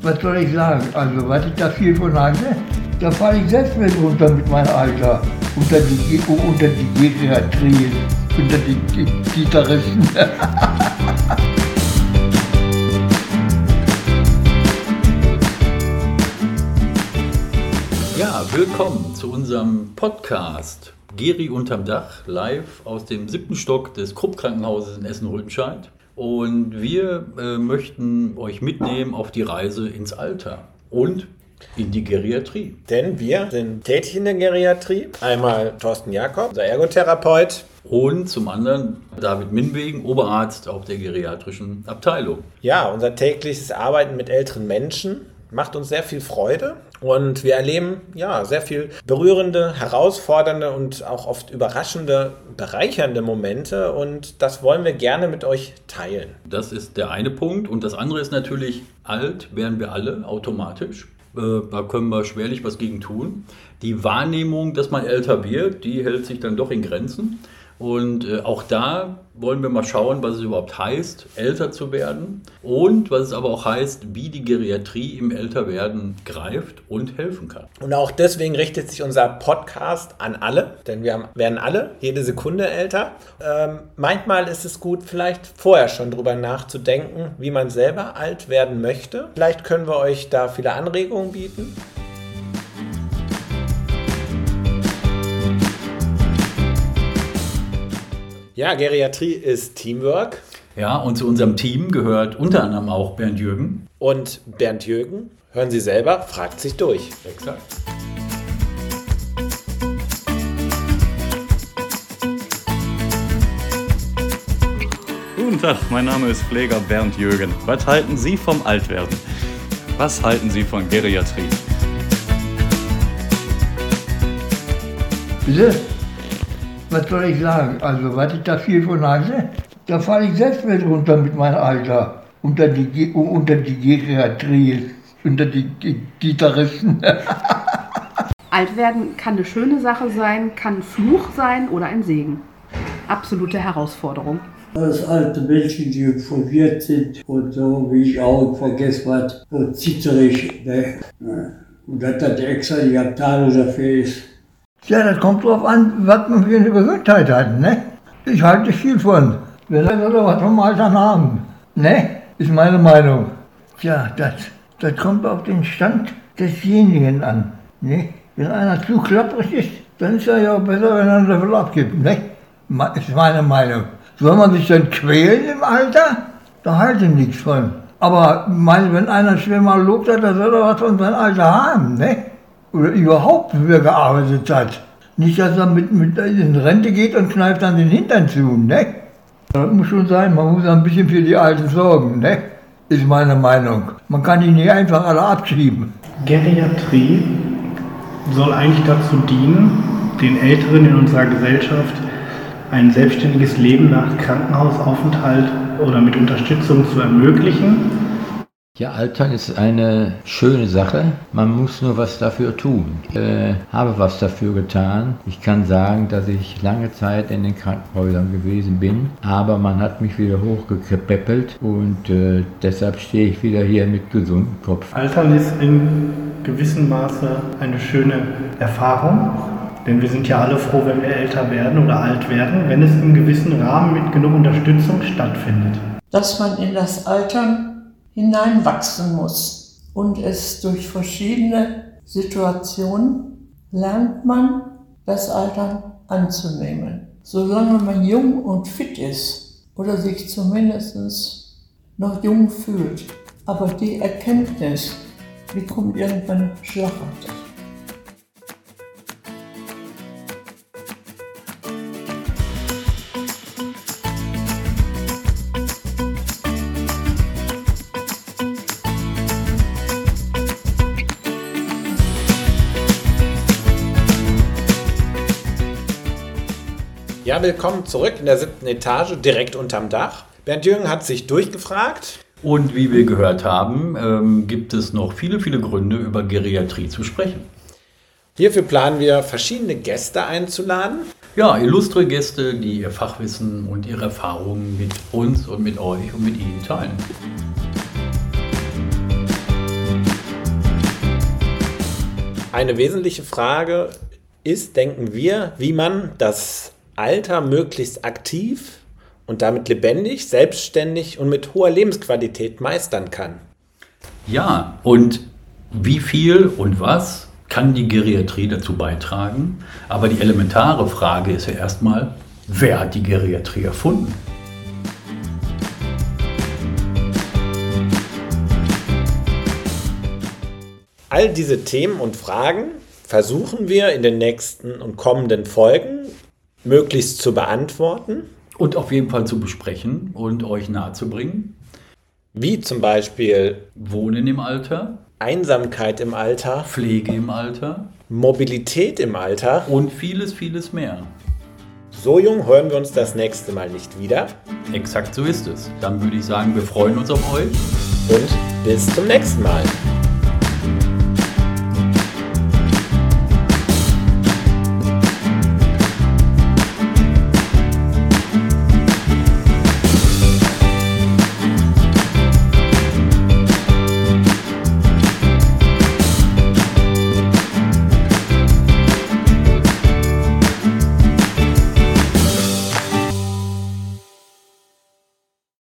was soll ich sagen? Also, was ich da viel von halte, da falle ich selbst mit runter mit meinem Alter. Unter die Geriatrie, unter die Gitarristen. Ja, willkommen zu unserem Podcast Geri unterm Dach, live aus dem 7. Stock des Krupp-Krankenhauses in Essen-Rüttenscheid. Und wir möchten euch mitnehmen auf die Reise ins Alter und in die Geriatrie. Denn wir sind tätig in der Geriatrie. Einmal Thorsten Jakob, unser Ergotherapeut. Und zum anderen David Minwegen, Oberarzt auf der geriatrischen Abteilung. Ja, unser tägliches Arbeiten mit älteren Menschen macht uns sehr viel Freude. Und wir erleben sehr viel berührende, herausfordernde und auch oft überraschende, bereichernde Momente. Und das wollen wir gerne mit euch teilen. Das ist der eine Punkt. Und das andere ist natürlich, alt werden wir alle automatisch. Da können wir schwerlich was gegen tun. Die Wahrnehmung, dass man älter wird, die hält sich dann doch in Grenzen. Und auch da wollen wir mal schauen, was es überhaupt heißt, älter zu werden. Und was es aber auch heißt, wie die Geriatrie im Älterwerden greift und helfen kann. Und auch deswegen richtet sich unser Podcast an alle. Denn wir werden alle jede Sekunde älter. Manchmal ist es gut, vielleicht vorher schon drüber nachzudenken, wie man selber alt werden möchte. Vielleicht können wir euch da viele Anregungen bieten. Ja, Geriatrie ist Teamwork. Ja, und zu unserem Team gehört unter anderem auch Bernd Jürgen. Und Bernd Jürgen, hören Sie selber, fragt sich durch. Exakt. Guten Tag, mein Name ist Pfleger Bernd Jürgen. Was halten Sie vom Altwerden? Was halten Sie von Geriatrie? Bitte? Was soll ich sagen? Also, was ich da viel von halte, da falle ich selbst mit runter mit meinem Alter. Unter die Geriatrie, unter die Gitarristen. Alt werden kann eine schöne Sache sein, kann ein Fluch sein oder ein Segen. Absolute Herausforderung. Dass alte Menschen, die verwirrt sind und so wie ich auch, vergesse was, so zitterig. Ne? Und dass das extra die Abteilung dafür ist. Ja, das kommt drauf an, was man für eine Gesundheit hat, ne? Ich halte viel von. Wer soll was vom Alter haben, ne? Ist meine Meinung. Tja, das kommt auf den Stand desjenigen an, ne? Wenn einer zu klapprig ist, dann ist er ja besser, wenn er ein Level abgibt, ne? Ist meine Meinung. Soll man sich dann quälen im Alter? Da halte ich nichts von. Aber wenn einer schwer mal lobt hat, dann soll er was von seinem Alter haben, ne? Oder überhaupt für gearbeitet hat. Nicht, dass er mit in Rente geht und kneift dann den Hintern zu, ne? Das muss schon sein, man muss ein bisschen für die Alten sorgen, ne? Ist meine Meinung. Man kann die nicht einfach alle abschieben. Geriatrie soll eigentlich dazu dienen, den Älteren in unserer Gesellschaft ein selbstständiges Leben nach Krankenhausaufenthalt oder mit Unterstützung zu ermöglichen. Ja, Altern ist eine schöne Sache, man muss nur was dafür tun. Ich habe was dafür getan. Ich kann sagen, dass ich lange Zeit in den Krankenhäusern gewesen bin, aber man hat mich wieder hochgepäppelt und deshalb stehe ich wieder hier mit gesundem Kopf. Altern ist in gewissem Maße eine schöne Erfahrung, denn wir sind ja alle froh, wenn wir älter werden oder alt werden, wenn es im gewissen Rahmen mit genug Unterstützung stattfindet. Dass man in das Altern hineinwachsen muss und es durch verschiedene Situationen lernt man, das Altern anzunehmen. Solange man jung und fit ist oder sich zumindest noch jung fühlt. Aber die Erkenntnis, die kommt irgendwann schlagartig. Ja, willkommen zurück in der 7. Etage, direkt unterm Dach. Bernd Jürgen hat sich durchgefragt. Und wie wir gehört haben, gibt es noch viele, viele Gründe, über Geriatrie zu sprechen. Hierfür planen wir, verschiedene Gäste einzuladen. Ja, illustre Gäste, die ihr Fachwissen und ihre Erfahrungen mit uns und mit euch und mit Ihnen teilen. Eine wesentliche Frage ist, denken wir, wie man das Alter möglichst aktiv und damit lebendig, selbstständig und mit hoher Lebensqualität meistern kann. Ja, und wie viel und was kann die Geriatrie dazu beitragen? Aber die elementare Frage ist ja erstmal, wer hat die Geriatrie erfunden? All diese Themen und Fragen versuchen wir in den nächsten und kommenden Folgen möglichst zu beantworten. Und auf jeden Fall zu besprechen und euch nahezubringen. Wie zum Beispiel Wohnen im Alter, Einsamkeit im Alter, Pflege im Alter, Mobilität im Alter und vieles, vieles mehr. So jung hören wir uns das nächste Mal nicht wieder. Exakt so ist es. Dann würde ich sagen, wir freuen uns auf euch. Und bis zum nächsten Mal.